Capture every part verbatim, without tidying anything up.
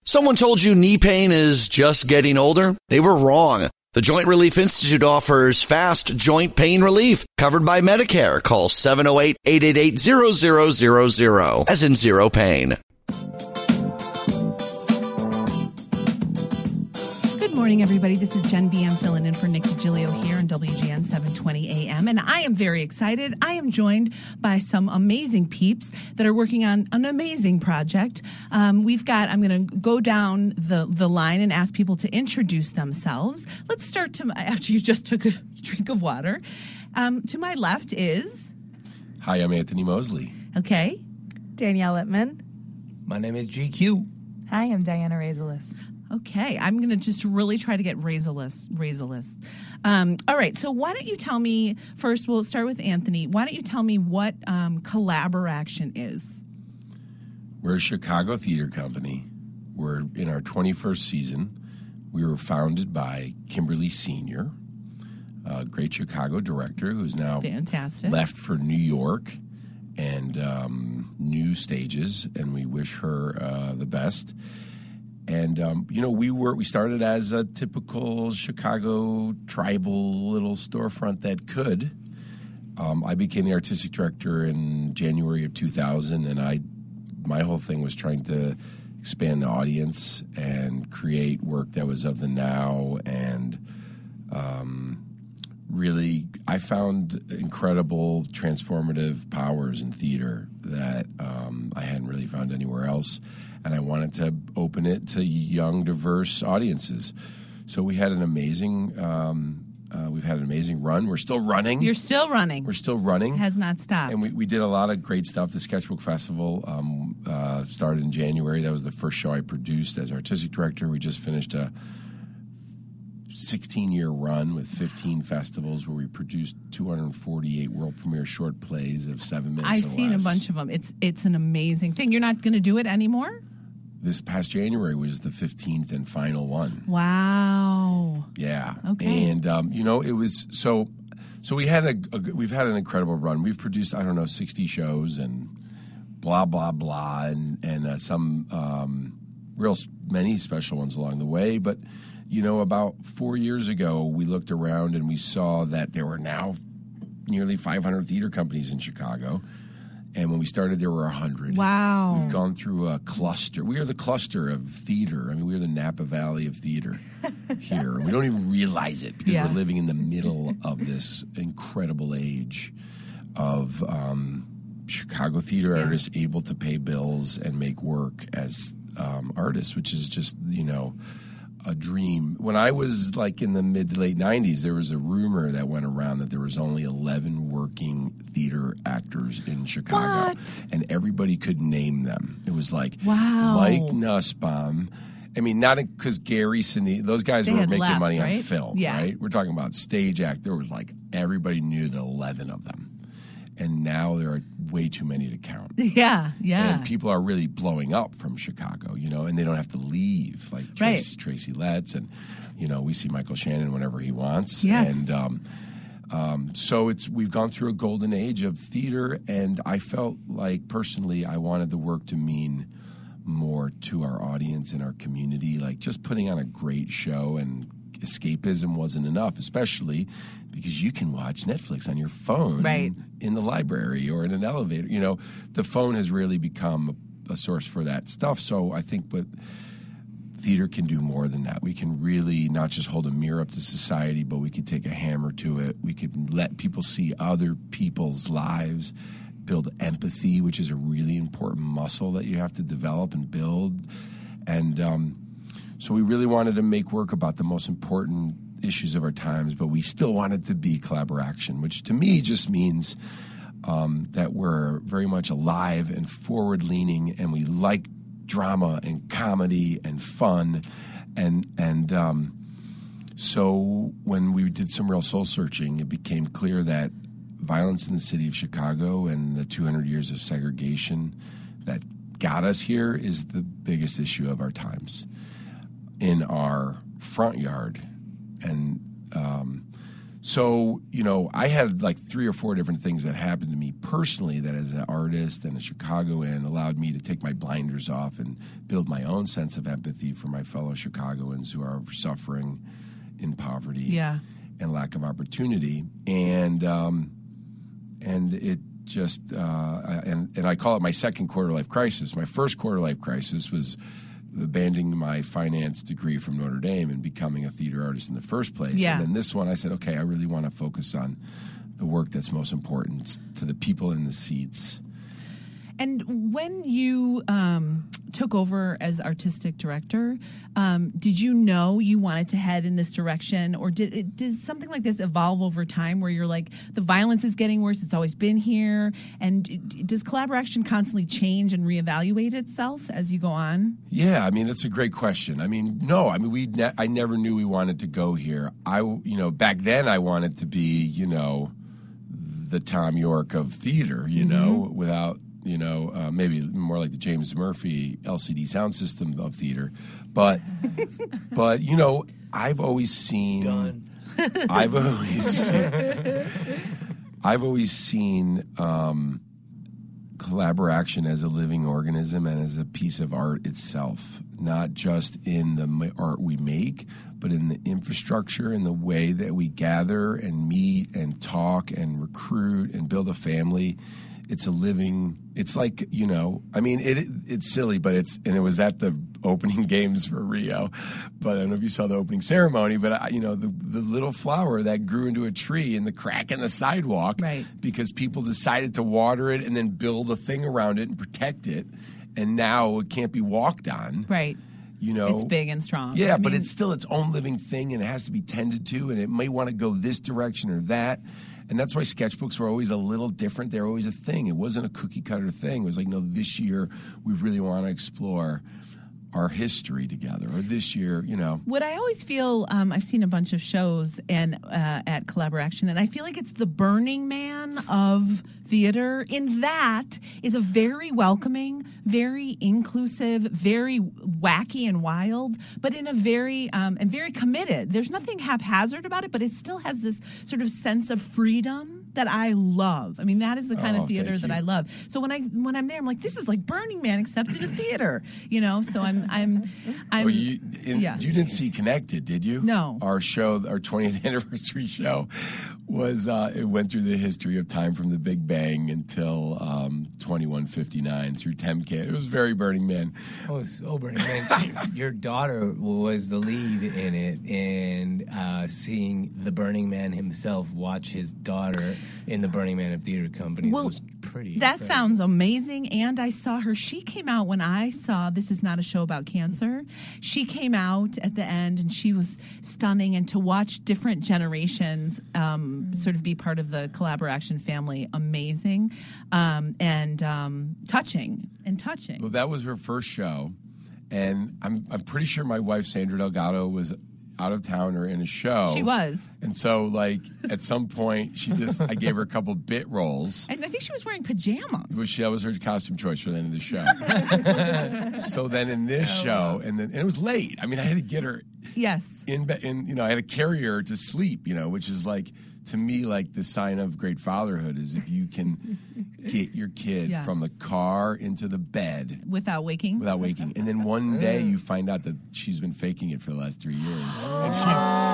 Someone told you knee pain is just getting older? They were wrong. The Joint Relief Institute offers fast joint pain relief covered by Medicare. Call seven oh eight, eight eight eight, zero zero zero zero, as in zero pain. Good morning, everybody. This is Jen B M filling in for Nick DiGilio here on W G N seven twenty A M, and I am very excited. I am joined by some amazing peeps that are working on an amazing project. Um, we've got, I'm going to go down the, the line and ask people to introduce themselves. Let's start to, after you just took a drink of water. Um, to my left is... Hi, I'm Anthony Mosley. Okay. Danielle Littman. My name is G Q. Hi, I'm Diana Razalis. Okay, I'm going to just really try to get razorless. razorless. Um, all right, so why don't you tell me, first we'll start with Anthony. Why don't you tell me what um, Collaboraction is? We're a Chicago theater company. We're in our twenty-first season. We were founded by Kimberly Senior, a great Chicago director who's now Fantastic. left for New York and um, new stages, and we wish her uh, the best. And, um, you know, we were we started as a typical Chicago tribal little storefront that could. Um, I became the artistic director in January of two thousand, and I my whole thing was trying to expand the audience and create work that was of the now. And um, really, I found incredible transformative powers in theater that um, I hadn't really found anywhere else. And I wanted to open it to young, diverse audiences. So we had an amazing, um, uh, we've had an amazing run. We're still running. You're still running. We're still running. It has not stopped. And we, we did a lot of great stuff. The Sketchbook Festival um, uh, started in January. That was the first show I produced as artistic director. We just finished a sixteen-year run with fifteen festivals where we produced two hundred forty-eight world premiere short plays of seven minutes I've or seen less. a bunch of them. It's it's an amazing thing. You're not going to do it anymore? This past January was the fifteenth and final one. Wow. Yeah. Okay. And um, you know, it was so. So we had a, a we've had an incredible run. We've produced I don't know sixty shows and blah blah blah and and uh, some um, real many special ones along the way. But you know, about four years ago, we looked around and we saw that there were now nearly five hundred theater companies in Chicago. And when we started, there were one hundred. Wow. We've gone through a cluster. We are the cluster of theater. I mean, we are the Napa Valley of theater here. And we don't even realize it because Yeah. we're living in the middle of this incredible age of um, Chicago theater Yeah. artists able to pay bills and make work as um, artists, which is just, you know, a dream. When I was like in the mid to late nineties, there was a rumor that went around that there was only eleven working theater actors in Chicago. What? And everybody could name them. It was like Wow. Mike Nussbaum. I mean, not because Gary Sinise, those guys They were had making left, money on right? film, Yeah. right? We're talking about stage act. There was like, everybody knew the eleven of them. And now there are way too many to count. Yeah, yeah. And people are really blowing up from Chicago, you know, and they don't have to leave. Like Right. Tracy, Tracy Letts, and, you know, we see Michael Shannon whenever he wants. Yes. And um, um, so it's we've gone through a golden age of theater, and I felt like personally I wanted the work to mean more to our audience and our community. Like just putting on a great show and escapism wasn't enough, especially because you can watch Netflix on your phone Right. in the library or in an elevator. You know, the phone has really become a, a source for that stuff. So I think but theater can do more than that. We can really not just hold a mirror up to society, but we can take a hammer to it. We can let people see other people's lives, build empathy, which is a really important muscle that you have to develop and build. And um, so we really wanted to make work about the most important issues of our times, but we still wanted to be collaboration, which to me just means um, that we're very much alive and forward-leaning, and we like drama and comedy and fun. And, and um, so when we did some real soul-searching, it became clear that violence in the city of Chicago and the two hundred years of segregation that got us here is the biggest issue of our times. In our front yard. And um, So, you know, I had like three or four different things that happened to me personally that as an artist and a Chicagoan allowed me to take my blinders off and build my own sense of empathy for my fellow Chicagoans who are suffering in poverty Yeah. and lack of opportunity. And um, and it just, uh, and, and I call it my second quarter life crisis. My first quarter life crisis was abandoning my finance degree from Notre Dame and becoming a theater artist in the first place. Yeah. And then this one, I said, okay, I really want to focus on the work that's most important to the people in the seats. And when you um, took over as artistic director, um, did you know you wanted to head in this direction, or did it, does something like this evolve over time, where you're like, the violence is getting worse, it's always been here, and does collaboration constantly change and reevaluate itself as you go on? Yeah, I mean, that's a great question. I mean, no, I mean, we ne- I never knew we wanted to go here. I, you know, back then I wanted to be, you know, the Tom York of theater, you mm-hmm. know, without. You know, uh, maybe more like the James Murphy L C D sound system of theater, but, but you know, I've always seen, Done. I've always, seen, I've always seen um, collaboration as a living organism and as a piece of art itself, not just in the art we make, but in the infrastructure and the way that we gather and meet and talk and recruit and build a family. It's a living, it's like, you know, I mean, it, it it's silly, but it's, and it was at the opening games for Rio, but I don't know if you saw the opening ceremony, but, I, you know, the, the little flower that grew into a tree in the crack in the sidewalk, right. because people decided to water it and then build a thing around it and protect it, and now it can't be walked on. Right. You know, it's big and strong. Yeah, I but mean, it's still its own living thing, and it has to be tended to, and it may want to go this direction or that. And that's why sketchbooks were always a little different. They were always a thing. It wasn't a cookie-cutter thing. It was like, no, this year we really want to explore our history together. Or this year, you know. What I always feel, um, I've seen a bunch of shows and uh, at Collaboration, and I feel like it's the Burning Man of theater. In that is a very welcoming, very inclusive, very wacky and wild, but in a very um, and very committed. There's nothing haphazard about it, but it still has this sort of sense of freedom that I love. I mean, that is the kind oh, of theater that I love. So when I when I'm there, I'm like, this is like Burning Man except in a theater, you know. So I'm I'm I'm. Well, you, in, yeah. you didn't see Connected, did you? No. Our show, our twentieth anniversary show, was uh, it went through the history of time from the Big Bang until um, twenty-one fifty-nine through Temkin. It was very Burning Man. Oh, so Burning Man. Your daughter was the lead in it, and uh, seeing the Burning Man himself watch his daughter in the Burning Man of Theater Company well, was pretty That incredible. sounds amazing. And I saw her. She came out when I saw This Is Not a Show About Cancer. She came out at the end, and she was stunning. And to watch different generations um, sort of be part of the Collaboration family, amazing um, and um, touching and touching. Well, that was her first show, and I'm I'm pretty sure my wife Sandra Delgado was out of town or in a show. She was. And so, like, at some point, she just, I gave her a couple bit roles. And I think she was wearing pajamas. Which that was her costume choice for the end of the show. So then in this show, and then and it was late. I mean, I had to get her Yes. in bed, in you know, I had to carry her to sleep. You know, which is like, to me, like the sign of great fatherhood is if you can get your kid Yes. from the car into the bed Without waking. without waking, and then one day you find out that she's been faking it for the last three years, and she's.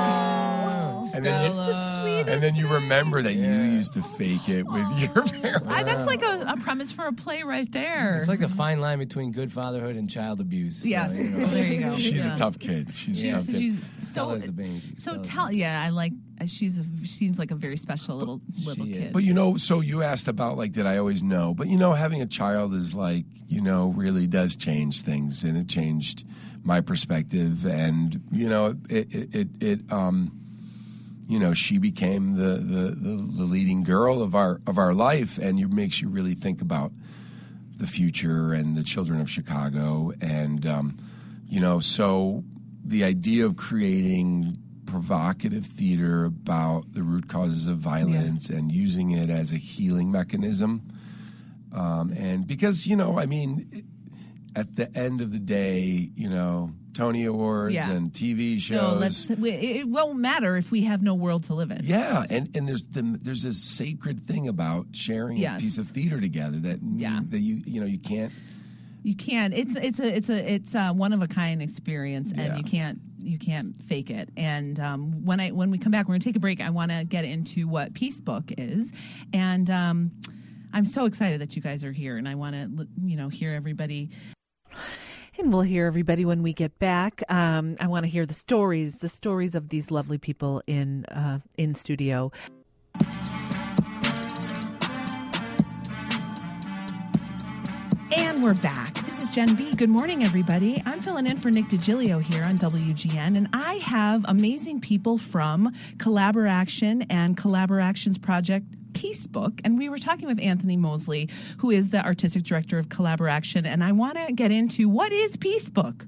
And then, you, the sweetest and then you thing. remember that you used to fake it with your parents. I, that's like a, a premise for a play right there. It's like a fine line between good fatherhood and child abuse. So, Yeah. you know. Well, there you go. She's Yeah. a tough kid. She's Yeah. a tough kid. She's Stella's so the baby. so Stella's tell yeah I like she's a, she seems like a very special little little She kid. is. But you know, so you asked about like, did I always know? But you know, having a child is like, you know, really does change things, and it changed my perspective. And you know, it it it, it um, you know, she became the, the the the leading girl of our of our life, and it makes you really think about the future and the children of Chicago. And um, you know, so the idea of creating provocative theater about the root causes of violence and using it as a healing mechanism. Um, and because, you know, I mean, at the end of the day, you know, Tony Awards Yeah. and T V shows. No, let's, it won't matter if we have no world to live in. Yeah, and, and there's the, there's this sacred thing about sharing Yes. a piece of theater together that Yeah. that you you know you can't. You can't. It's it's a it's a it's a one of a kind experience, and Yeah. you can't you can't fake it. And um, when I when we come back, we're going to take a break. I want to get into what Peace Book is, and um, I'm so excited that you guys are here, and I want to you know hear everybody. And we'll hear everybody when we get back. Um, I want to hear the stories, the stories of these lovely people in uh, in studio. And we're back. This is Jen B. Good morning, everybody. I'm filling in for Nick DiGilio here on W G N, and I have amazing people from Collaboraction and Collaboraction's project Peace Book, and we were talking with Anthony Mosley, who is the artistic director of Collaboraction, and I want to get into what is Peace Book.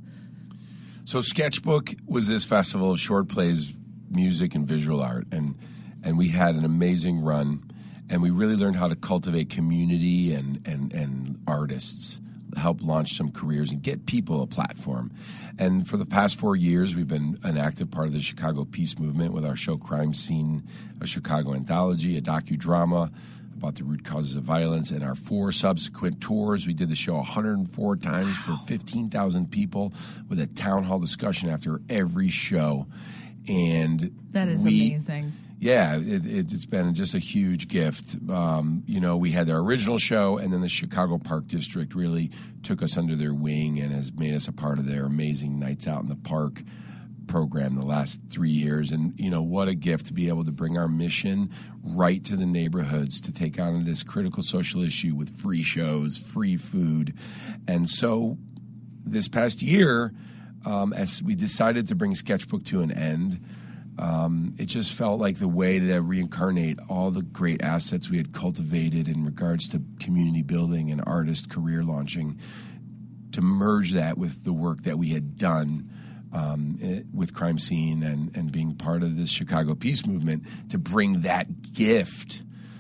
So Sketchbook was this festival of short plays, music, and visual art, and and we had an amazing run, and we really learned how to cultivate community and and and artists, help launch some careers and get people a platform. And for the past four years, we've been an active part of the Chicago Peace Movement with our show Crime Scene, a Chicago anthology, a docudrama about the root causes of violence, and our four subsequent tours. We did the show one hundred four times for fifteen thousand people with a town hall discussion after every show. And That is we, amazing. Yeah, it, it, it's been just a huge gift. Um, you know, we had our original show, and then the Chicago Park District really took us under their wing and has made us a part of their amazing Nights Out in the Park program the last three years. And, you know, what a gift to be able to bring our mission right to the neighborhoods to take on this critical social issue with free shows, free food. And so this past year, um, as we decided to bring Sketchbook to an end, Um, it just felt like the way to reincarnate all the great assets we had cultivated in regards to community building and artist career launching, to merge that with the work that we had done um, it, with Crime Scene and, and being part of this Chicago Peace Movement, to bring that gift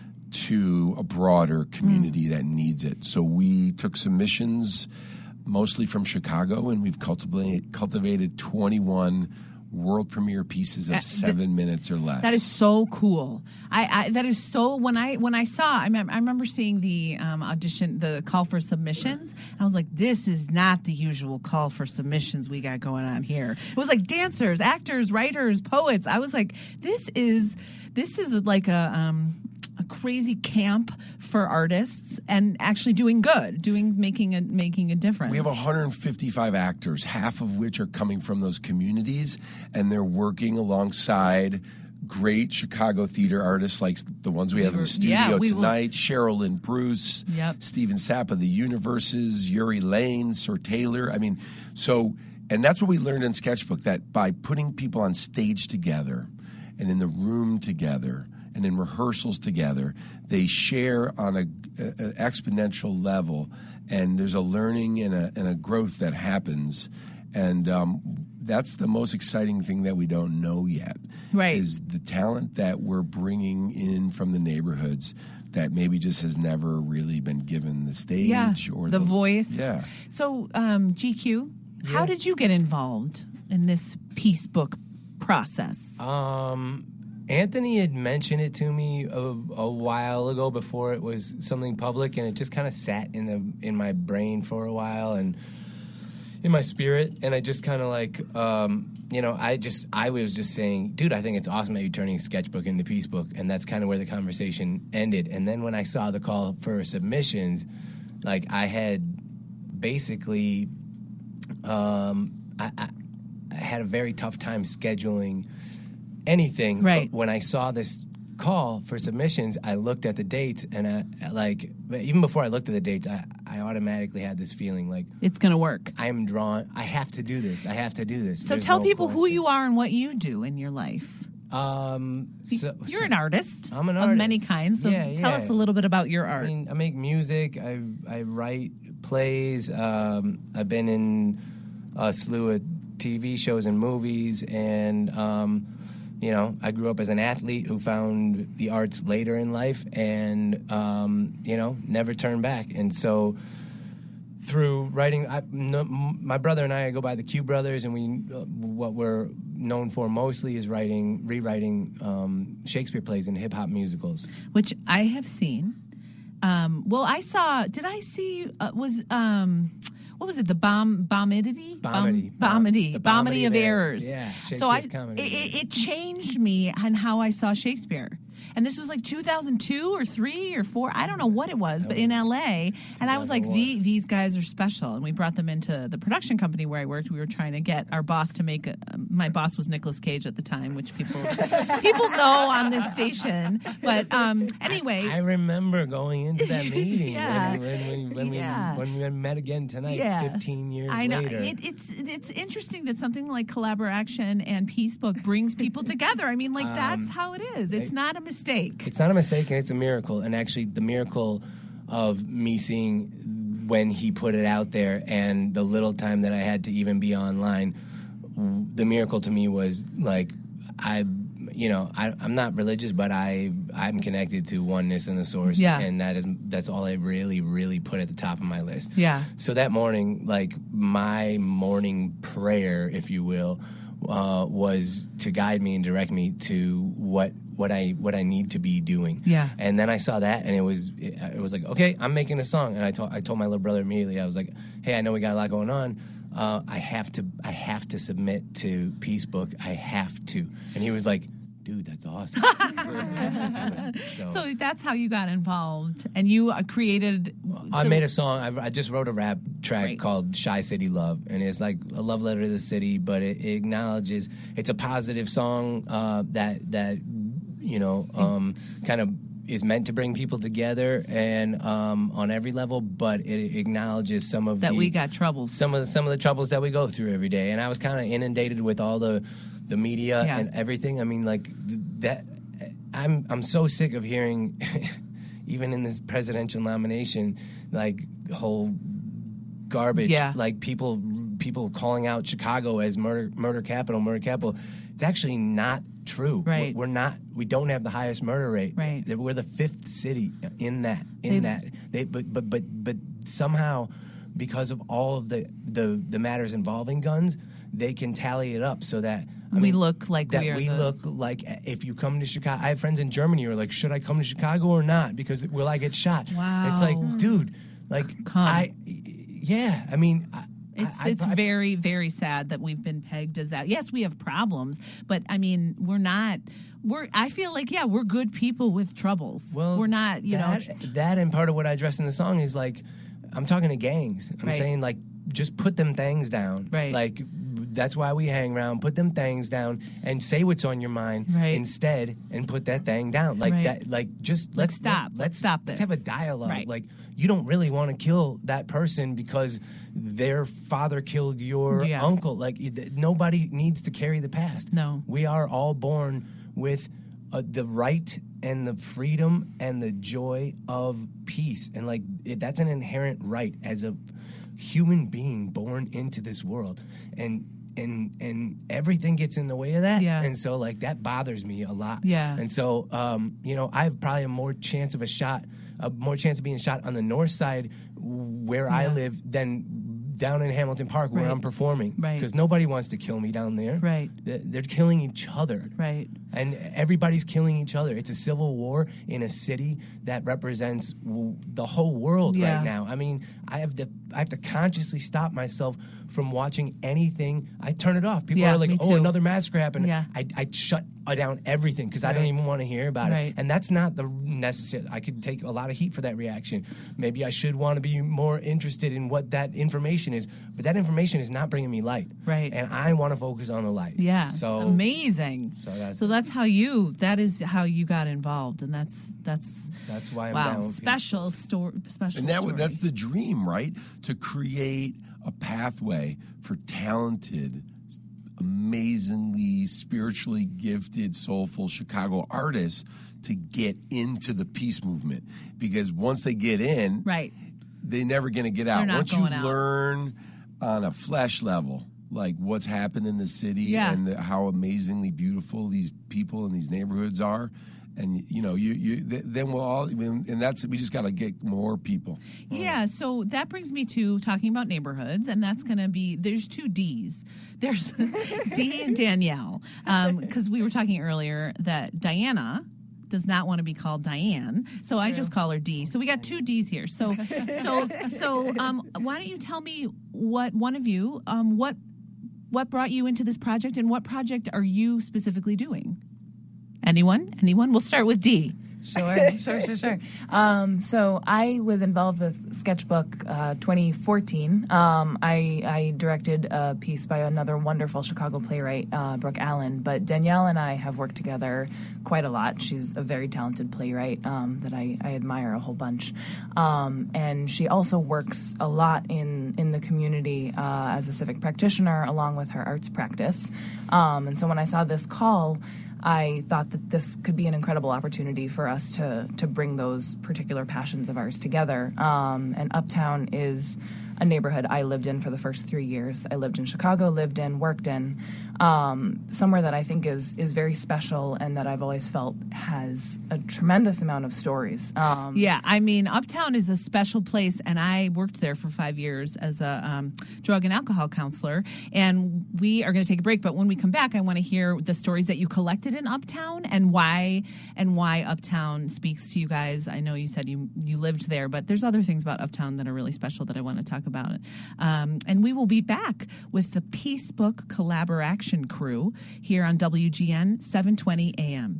to a broader community mm. that needs it. So we took submissions mostly from Chicago, and we've cultivated, cultivated twenty-one world premiere pieces of Uh, seven th- minutes or less. That is so cool. I, I that is so when I when I saw I, mem- I remember seeing the um, audition, the call for submissions. I was like, this is not the usual call for submissions we got going on here. It was like dancers, actors, writers, poets. I was like, this is this is like a um, a crazy camp for artists and actually doing good, doing making a making a difference. We have one hundred fifty-five actors, half of which are coming from those communities, and they're working alongside great Chicago theater artists like the ones we, we have were, in the studio yeah, we tonight, will. Cheryl Lynn Bruce, yep. Stephen Sappa, The Universes, Yuri Lane, Sir Taylor. I mean, so, and that's what we learned in Sketchbook, that by putting people on stage together and in the room together and in rehearsals together, they share on a, a, a exponential level, and there's a learning and a, and a growth that happens. And um, that's the most exciting thing that we don't know yet. Right. Is the talent that we're bringing in from the neighborhoods that maybe just has never really been given the stage yeah, or the, the voice. Yeah. So, um, G Q, yes. how did you get involved in this Peace Book process? Um, Anthony had mentioned it to me a, a while ago before it was something public, and it just kind of sat in the in my brain for a while and in my spirit, and I just kind of like, um, you know, I just I was just saying, dude, I think it's awesome that you're turning Sketchbook into Peace Book, and that's kind of where the conversation ended. And then when I saw the call for submissions, like I had basically, um, I, I, I had a very tough time scheduling anything. Right. But when I saw this call for submissions, I looked at the dates, and I, like, even before I looked at the dates, I, I automatically had this feeling like it's going to work. I'm drawn. I have to do this. I have to do this. So There's tell no people who question. you are and what you do in your life. Um, so, You're so- an artist. I'm an of artist. many kinds. So Yeah, tell yeah. us a little bit about your art. I mean, I make music. I I write plays. Um, I've been in a slew of T V shows and movies, and um, you know, I grew up as an athlete who found the arts later in life, and um, you know, never turned back. And so, through writing. I, no, my brother and I go by the Q Brothers, and we uh, what we're known for mostly is writing, rewriting um, Shakespeare plays and hip hop musicals. Which I have seen. Um, well, I saw. Did I see? Uh, was um, what was it? The bomb bombidity, Bomity, Bom, bomity, the bomity of errors. Yeah, so I, comedy. it, it changed me on how I saw Shakespeare. And this was like two thousand two or three or four. I don't know what it was, but in L A. And I was like, the, these guys are special. And we brought them into the production company where I worked. We were trying to get our boss to make a, um, my boss was Nicolas Cage at the time, which people people know on this station. But um, anyway. I, I remember going into that meeting yeah. when, when, we, when, yeah. we, when we met again tonight, yeah. fifteen years I know. later. It, it's, it's interesting that something like Collaboration and Peace Book brings people together. I mean, like, that's Um, how it is. It's not a mistake. It's not a mistake, and it's a miracle. And actually, the miracle of me seeing when he put it out there and the little time that I had to even be online, the miracle to me was like, I, you know, I, I'm not religious, but I, I'm connected to oneness and the source, Yeah. and that is that's all I really, really put at the top of my list. Yeah. So that morning, like my morning prayer, if you will, uh, was to guide me and direct me to what. what I what I need to be doing. Yeah. And then I saw that, and it was it, it was like, okay, I'm making a song. And I told I told my little brother immediately. I was like, hey, I know we got a lot going on. Uh, I have to I have to submit to Peace Book. I have to. And he was like, dude, that's awesome. so, So that's how you got involved, and you uh, created. I so- made a song. I, I just wrote a rap track Great. called "Shy City Love," and it's like a love letter to the city, but it, it acknowledges it's a positive song uh, that that you know um, kind of is meant to bring people together and um, on every level, but it acknowledges some of that the, we got troubles. some of the, some of the troubles that we go through every day. And I was kind of inundated with all the the media Yeah. and everything. I mean, like th- that. I'm I'm so sick of hearing, even in this presidential nomination, like the whole garbage. Yeah. Like people people calling out Chicago as murder murder capital, murder capital. It's actually not true. Right. We're, we're not. We don't have the highest murder rate. Right. We're the fifth city in that. In They- that. They. But but but but somehow, because of all of the the the matters involving guns, they can tally it up so that. I we mean, look like that we are we the, look like if you come to Chicago. I have friends in Germany who are like, should I come to Chicago or not? Because will I get shot? Wow. It's like, dude, like Come. I, yeah. I mean, I, It's I, it's I, very very sad that we've been pegged as that. Yes, we have problems, but I mean, we're not. We're. I feel like yeah, we're good people with troubles. Well, we're not. You that, know. that and part of what I address in the song is like, I'm talking to gangs. I'm Right. saying like, just put them things down. Right. Like. That's why we hang around. Put them things down and say what's on your mind Right. instead, and put that thing down. Like Right. that. Like just Let's let's stop. Let, Let's stop Let's this. have a dialogue. Right. Like you don't really want to kill that person because their father killed your Yeah. uncle. Like it- nobody needs to carry the past. No. We are all born with uh, the right and the freedom and the joy of peace, and like it, that's an inherent right as a human being born into this world, and and and everything gets in the way of that. Yeah. And so like that bothers me a lot. Yeah. And so um, you know, I have probably a more chance of a shot, a more chance of being shot on the north side where I Yeah. live than down in Hamilton Park where Right. I'm performing. Right. Because nobody wants to kill me down there. Right. They're, they're killing each other. Right. And everybody's killing each other. It's a civil war in a city that represents w- the whole world Yeah. right now. I mean, I have to I have to consciously stop myself from watching anything. I turn it off. People Yeah, are like, me "Oh, too. another massacre happened." Yeah. I I shut down everything because I don't Right. even want to hear about Right. it. And that's not the necessary. I could take a lot of heat for that reaction. Maybe I should want to be more interested in what that information is, but that information is not bringing me light. Right. And I want to focus on the light. Yeah. So amazing. So that's- so that's how you. That is how you got involved, and that's that's. That's why I'm wow. down with Special story. Special. And that story. that's the dream, right? To create a pathway for talented, amazingly spiritually gifted, soulful Chicago artists to get into the peace movement. Because once they get in, right. they're never going to get out. They're not Once going you out. learn on a flesh level like what's happened in the city Yeah. and the, how amazingly beautiful these people in these neighborhoods are. And you know, you you th- then we'll all, and that's we just got to get more people. Yeah, so that brings me to talking about neighborhoods, and that's going to be, there's two D's. There's Dee and Danielle, because um, we were talking earlier that Diana does not want to be called Diane, so I just call her Dee. So we got two D's here. So, so, so, um, why don't you tell me what one of you, um, what what brought you into this project, and what project are you specifically doing? Anyone? Anyone? We'll start with Dee. Sure, sure, sure, sure. Um, so I was involved with Sketchbook uh, twenty fourteen. Um, I, I directed a piece by another wonderful Chicago playwright, uh, Brooke Allen. But Danielle and I have worked together quite a lot. She's a very talented playwright um, that I, I admire a whole bunch. Um, and she also works a lot in, in the community uh, as a civic practitioner along with her arts practice. Um, and so when I saw this call, I thought that this could be an incredible opportunity for us to to bring those particular passions of ours together. Um, and Uptown is a neighborhood I lived in for the first three years. I lived in Chicago, lived in, worked in, um, somewhere that I think is is very special and that I've always felt has a tremendous amount of stories. Um, Yeah, I mean, Uptown is a special place, and I worked there for five years as a um, drug and alcohol counselor, and we are going to take a break, but when we come back, I want to hear the stories that you collected in Uptown and why and why Uptown speaks to you guys. I know you said you, you lived there, but there's other things about Uptown that are really special that I want to talk about. It. Um, and we will be back with the Peace Book Collaboration crew here on W G N seven twenty A M.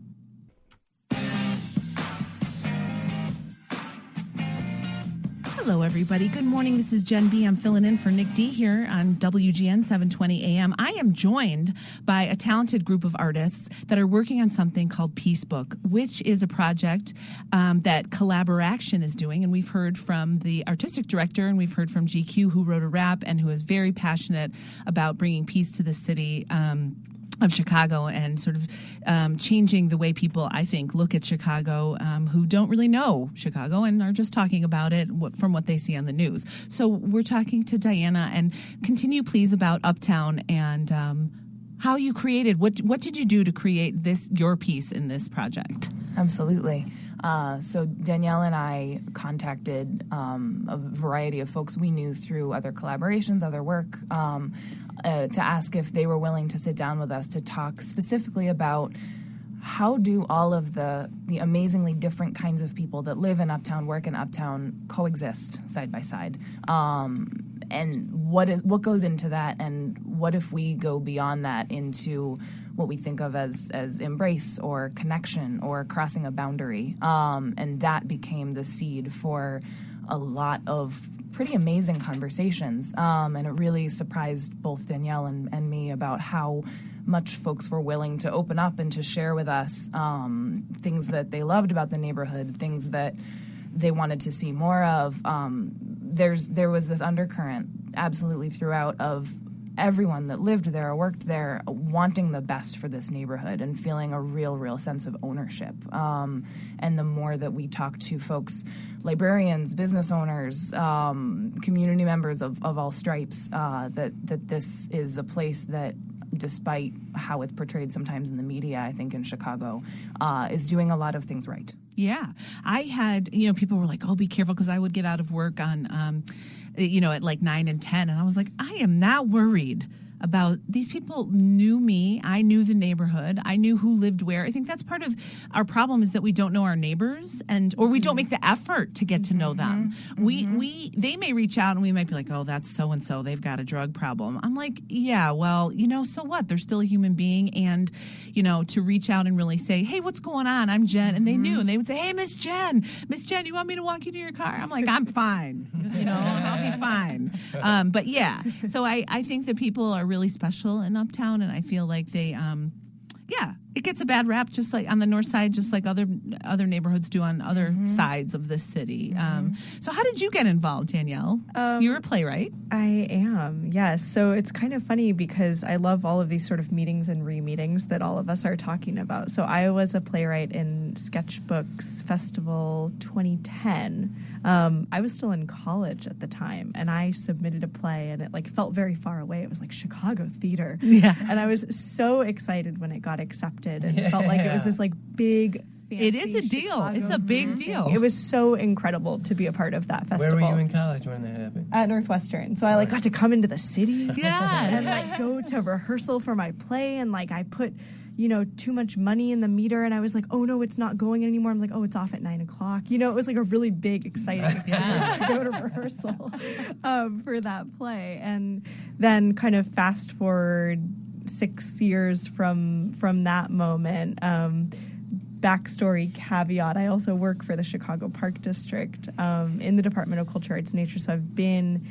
Hello, everybody. Good morning. This is Jen B. I'm filling in for Nick D here on W G N seven twenty A M. I am joined by a talented group of artists that are working on something called Peace Book, which is a project um, that Collaboration is doing. And we've heard from the artistic director, and we've heard from G Q, who wrote a rap and who is very passionate about bringing peace to the city Um, of Chicago and sort of um, changing the way people, I think, look at Chicago um, who don't really know Chicago and are just talking about it from what they see on the news. So we're talking to Diana, and continue, please, about Uptown and um, how you created, what what did you do to create this, your piece in this project? Absolutely. Uh, so Danielle and I contacted um, a variety of folks we knew through other collaborations, other work, um, uh, to ask if they were willing to sit down with us to talk specifically about how do all of the, the amazingly different kinds of people that live in Uptown, work in Uptown, coexist side by side. Um, and what is what goes into that, and what if we go beyond that into what we think of as as embrace or connection or crossing a boundary. Um, and that became the seed for a lot of pretty amazing conversations. Um, and it really surprised both Danielle and, and me about how much folks were willing to open up and to share with us um, things that they loved about the neighborhood, things that they wanted to see more of. Um, there's there was this undercurrent absolutely throughout of everyone that lived there or worked there wanting the best for this neighborhood and feeling a real, real sense of ownership. Um, and the more that we talk to folks, librarians, business owners, um, community members of, of all stripes, uh, that, that this is a place that, despite how it's portrayed sometimes in the media, I think in Chicago, uh, is doing a lot of things right. Yeah. I had, you know, people were like, oh, be careful, because I would get out of work on, um, you know, at like nine and ten. And I was like, I am not worried about these people. Knew me. I knew the neighborhood. I knew who lived where. I think that's part of our problem, is that we don't know our neighbors, and or we don't make the effort to get to know them. Mm-hmm. We we they may reach out and we might be like, oh, that's so and so. They've got a drug problem. I'm like, yeah, well, you know, so what? They're still a human being, and you know, to reach out and really say, hey, what's going on? I'm Jen, and they knew, and they would say, hey, Miss Jen, Miss Jen, you want me to walk you to your car? I'm like, I'm fine. You know, I'll be fine. Um, but yeah, so I I think that people are really special in Uptown, and I feel like they, um, yeah, it gets a bad rap, just like on the north side, just like other other neighborhoods do on other mm-hmm. sides of the city. Mm-hmm. Um, so how did you get involved, Danielle? Um, You're a playwright. I am, yes. So it's kind of funny because I love all of these sort of meetings and re-meetings that all of us are talking about. So I was a playwright in Sketchbooks Festival twenty ten. Um, I was still in college at the time, and I submitted a play, and it like felt very far away. It was like Chicago theater, yeah. And I was so excited when it got accepted, and yeah. felt like it was this like big. It is a deal. Chicago It's a big deal. It was so incredible to be a part of that festival. Where were you in college when that happened? At Northwestern. So I like got to come into the city, yeah, and like go to rehearsal for my play, and like I put. you know, too much money in the meter, and I was like, oh no, it's not going anymore. I'm like, oh, it's off at nine o'clock. You know, it was like a really big, exciting experience to go to rehearsal um, for that play. And then kind of fast forward six years from from that moment, um, backstory caveat, I also work for the Chicago Park District um, in the Department of Culture, Arts, and Nature, so I've been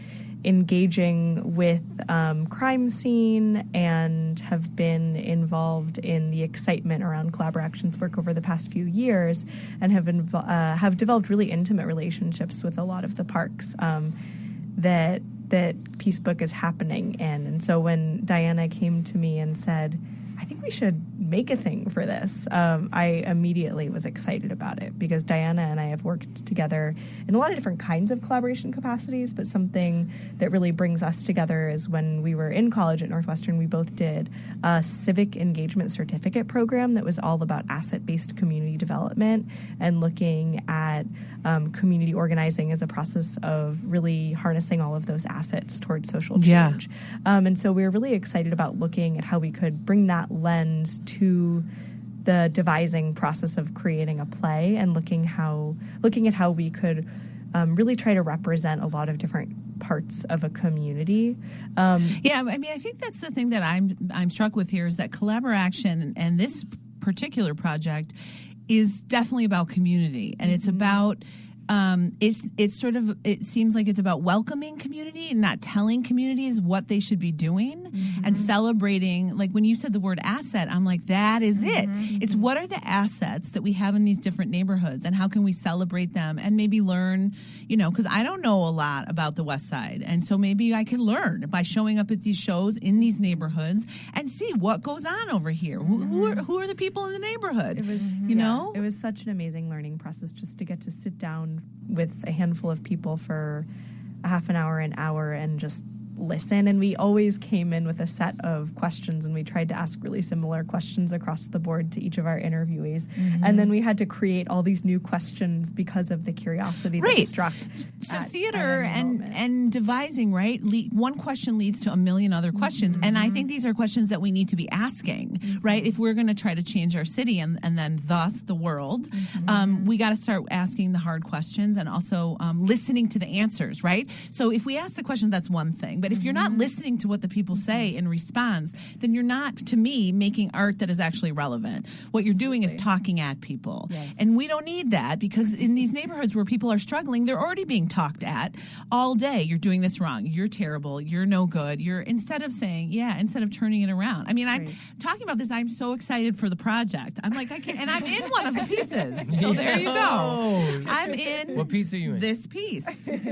engaging with um, crime scene and have been involved in the excitement around Collaboraction's work over the past few years, and have invo- uh, have developed really intimate relationships with a lot of the parks um, that that Peace Book is happening in. And so when Diana came to me and said, I think we should make a thing for this, Um, I immediately was excited about it because Diana and I have worked together in a lot of different kinds of collaboration capacities, but something that really brings us together is when we were in college at Northwestern, we both did a civic engagement certificate program that was all about asset-based community development and looking at um, community organizing as a process of really harnessing all of those assets towards social change. Yeah. Um, and so we were really excited about looking at how we could bring that lens to the devising process of creating a play and looking how looking at how we could um, really try to represent a lot of different parts of a community. Um, yeah, I mean, I think that's the thing that I'm I'm struck with here is that Collaboration and this particular project is definitely about community, and mm-hmm. it's about. Um, it's it's sort of it seems like it's about welcoming community and not telling communities what they should be doing mm-hmm. and celebrating. Like when you said the word asset, I'm like, that is mm-hmm. it. It's what are the assets that we have in these different neighborhoods and how can we celebrate them and maybe learn, you know, because I don't know a lot about the West Side. And so maybe I can learn by showing up at these shows in these neighborhoods and see what goes on over here. Mm-hmm. Who, who, are, who are the people in the neighborhood? It was, you yeah, know, it was such an amazing learning process just to get to sit down with a handful of people for a half an hour, an hour, and just listen. And we always came in with a set of questions, and we tried to ask really similar questions across the board to each of our interviewees. Mm-hmm. And then we had to create all these new questions because of the curiosity right. that struck. So at, theater at and and devising, right? Le- one question leads to a million other questions. Mm-hmm. And I think these are questions that we need to be asking, mm-hmm. right? If we're going to try to change our city and, and then thus the world, mm-hmm. um, we got to start asking the hard questions and also um, listening to the answers, right? So if we ask the questions, that's one thing. But if you're not listening to what the people say in response, then you're not, to me, making art that is actually relevant. What you're doing is talking at people. Yes. And we don't need that because in these neighborhoods where people are struggling, they're already being talked at all day. You're doing this wrong. You're terrible. You're no good. You're instead of saying, yeah, instead of turning it around. I mean, I'm right. talking about this. I'm so excited for the project. I'm like, I can't, and I'm in one of the pieces. So there you go. I'm in. What piece are you in? This piece.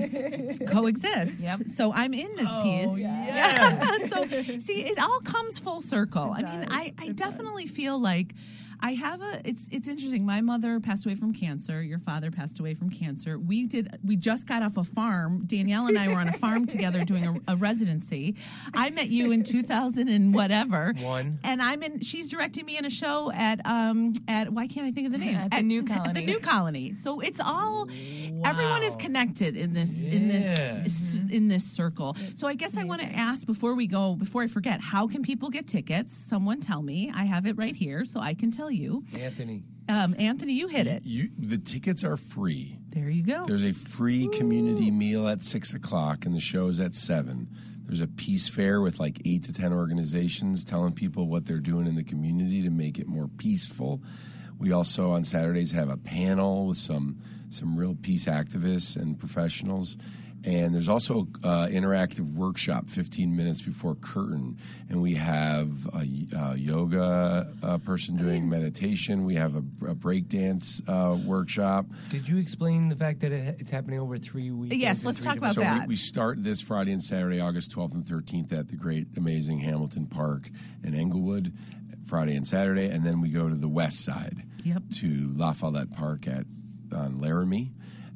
Coexist. Yep. So I'm in this oh, piece. Yeah. yeah. So see, it all comes full circle. It I mean, does. I, I It definitely does. feel like I have a it's it's interesting. My mother passed away from cancer. Your father passed away from cancer. We did we just got off a farm. Danielle and I were on a farm together doing a, a residency. I met you in two thousand and whatever. One. And I'm in she's directing me in a show at um at why can't I think of the name? At the New Colony. At the New Colony. So it's all Wow. everyone is connected in this in this Yeah. s- in this circle. So I guess I want to ask before we go, before I forget, how can people get tickets? Someone tell me. I have it right here, so I can tell you. Anthony. Um, Anthony, you hit it. You, the tickets are free. There you go. There's a free community meal at six o'clock, and the show's at seven. There's a peace fair with like eight to ten organizations telling people what they're doing in the community to make it more peaceful. We also on Saturdays have a panel with some some real peace activists and professionals. And there's also uh, interactive workshop fifteen minutes before curtain. And we have a, a yoga uh, person doing meditation. We have a, a breakdance uh, workshop. Did you explain the fact that it, it's happening over three weeks? Yes, let's talk about So that. we, we start this Friday and Saturday, August twelfth and thirteenth at the great, amazing Hamilton Park in Englewood, Friday and Saturday. And then we go to the west side Yep. to La Follette Park at on Laramie,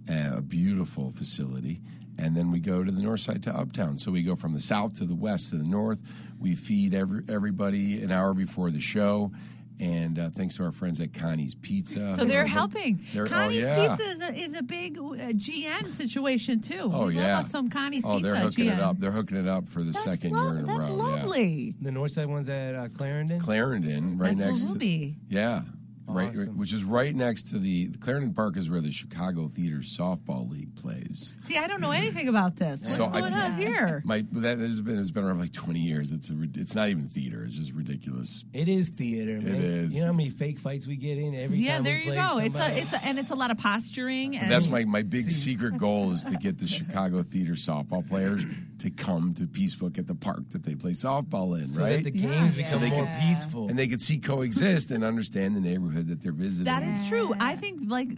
a beautiful facility. And then we go to the north side to Uptown. So we go from the south to the west to the north. We feed every, everybody an hour before the show. And uh, thanks to our friends at Connie's Pizza. So they're helping. They're, Connie's oh, yeah. Pizza is a, is a big uh, G N situation, too. Oh, we yeah. love some Connie's oh, Pizza. they're hooking G N. it up. They're hooking it up for the That's second lo- year in a that's row. lovely. The north side one's at uh, Clarendon? Yeah. Clarendon, right That's next where we'll to be. Yeah. Right, Awesome. which is right next to the, the Clarendon Park is where the Chicago Theater Softball League plays. See, I don't know anything about this. What's So I- going on here? My that has been it's been around for like twenty years. It's a, rid- it's not even theater. It's just ridiculous. It is theater, man. is. You know how many fake fights we get in every Yeah, time there we you play go. It's somebody? a, it's a, and it's a lot of posturing. And That's my, my big secret goal is to get the Chicago Theater softball players to come to Peacebook at the park that they play softball in, so right? that the games Yeah. become So they more can- peaceful. and they could see coexist and understand the neighborhood that they're visiting. That is true. I think, like,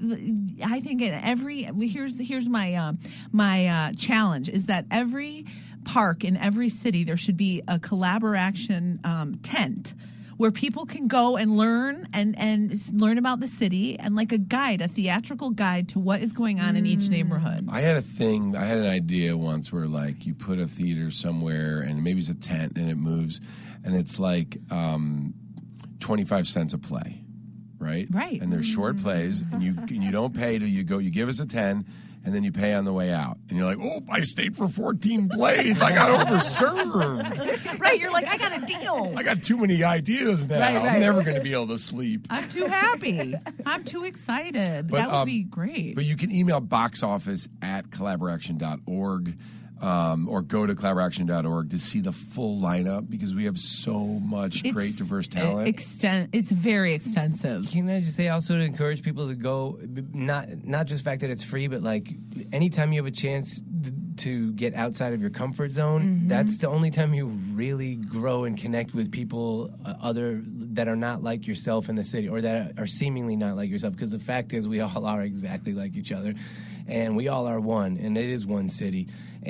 I think in every here's here's my uh, my uh, challenge is that every park in every city there should be a collaboration um, tent where people can go and learn and and s- learn about the city and like a guide, a theatrical guide to what is going on in each neighborhood. I had a thing, I had an idea once where, like, you put a theater somewhere and maybe it's a tent and it moves and it's like um, twenty-five cents a play, right? Right. And they're short plays and you and you don't pay till you go, you give us a ten and then you pay on the way out. And you're like, oh, I stayed for fourteen plays. I got overserved. Right? You're like, I got a deal. I got too many ideas now. Right, right. I'm never going to be able to sleep. I'm too happy. I'm too excited. But, that would um, be great. But you can email box office at collaboraction dot org um, or go to collaboraction dot org to see the full lineup because we have so much It's great diverse talent. Exten- it's very extensive. Can I just say also to encourage people to go, b- not not just the fact that it's free, but like anytime you have a chance th- to get outside of your comfort zone, Mm-hmm. that's the only time you really grow and connect with people uh, other that are not like yourself in the city or that are seemingly not like yourself. Because the fact is, we all are exactly like each other, and we all are one, and it is one city.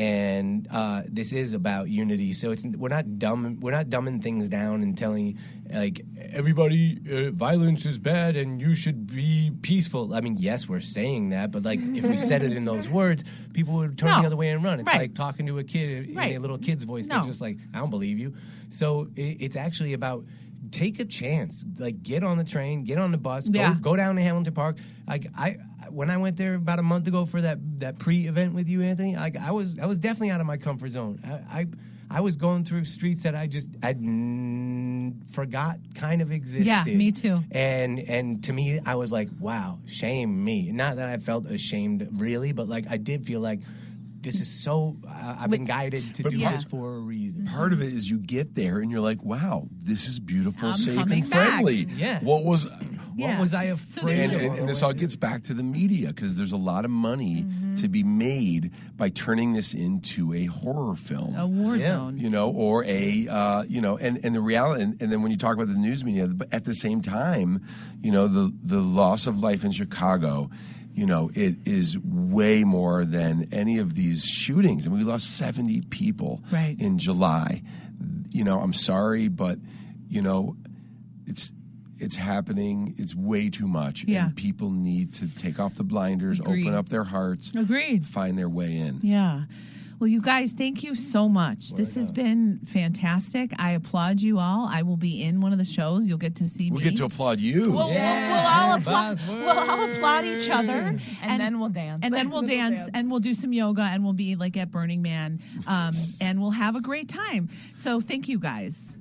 And uh, this is about unity. So it's we're not dumb. We're not dumbing things down and telling like everybody uh, violence is bad and you should be peaceful. I mean, yes, we're saying that, but like if we said it in those words, people would turn No. the other way and run. It's Right. like talking to a kid in Right. a little kid's voice. No. They're just like, I don't believe you. So it, it's actually about. Take a chance. Like, get on the train, get on the bus, go, Yeah. go down to Hamilton Park. Like, I, when I went there about a month ago for that that pre-event with you, Anthony, like I was I was definitely out of my comfort zone. I I, I was going through streets that I just I forgot kind of existed. Yeah, me too. And and to me, I was like, wow, shame me. Not that I felt ashamed really, but like I did feel like. This is so. Uh, I've been guided to but do yeah. this for a reason. Part of it is you get there and you're like, wow, this is beautiful, I'm safe, coming and back. friendly. Yeah. What was. Yeah. What was I So afraid there's- And, of? and, and this all gets back to the media because there's a lot of money to be made by turning this into a horror film. A war Yeah. zone. You know, or a, uh, you know, and, and the reality, and, and then when you talk about the news media, but at the same time, you know, the, the loss of life in Chicago, you know, it is way more than any of these shootings. And we lost seventy people Right. in July. You know, I'm sorry, but, you know, it's it's happening. It's way too much. Yeah. And people need to take off the blinders, Agreed. open up their hearts, Agreed. find their way in. Yeah. Well, you guys, thank you so much. This has been fantastic. I applaud you all. I will be in one of the shows. You'll get to see We me. get to applaud you. We'll, Yeah, we'll, we'll all applaud. buzzword. We'll all applaud each other, and, And then we'll dance. And then we'll Then we'll dance, dance. and we'll do some yoga, and we'll be like at Burning Man, um, and we'll have a great time. So, thank you guys.